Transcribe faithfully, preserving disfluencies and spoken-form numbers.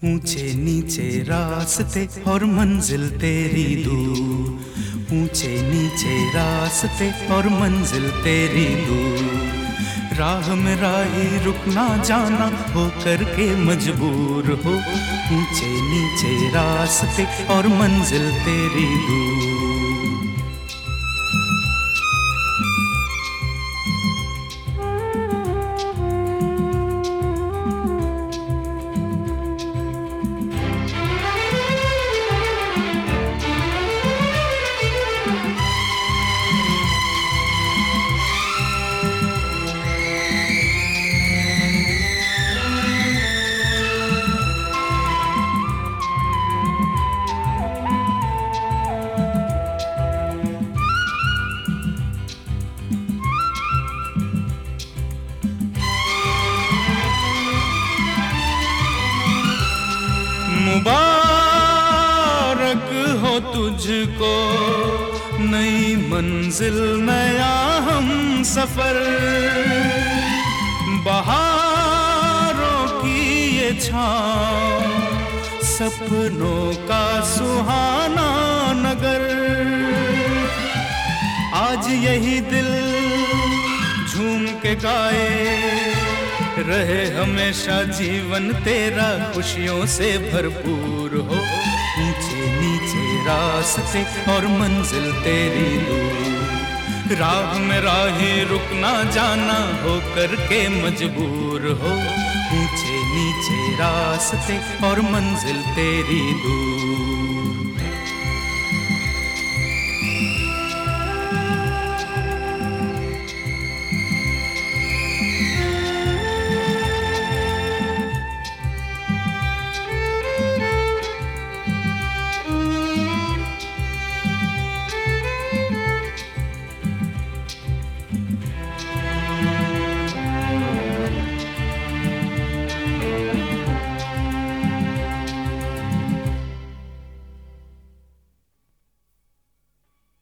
ऊंचे नीचे रास्ते और मंजिल तेरी दूर, ऊंचे नीचे रास्ते और मंजिल तेरी दूर। राह में राही रुकना जाना हो करके मजबूर हो, ऊंचे नीचे रास्ते और मंजिल तेरी दूर। मुबारक हो तुझको नई मंजिल नया हम सफर, बहारों की ये छाँव सपनों का सुहाना नगर। आज यही दिल झूम के गाए रहे हमेशा जीवन तेरा खुशियों से भरपूर हो, ऊंचे नीचे रास्ते और मंजिल तेरी दूर। राह में राही रुकना जाना हो करके मजबूर हो, ऊंचे नीचे रास्ते और मंजिल तेरी दूर।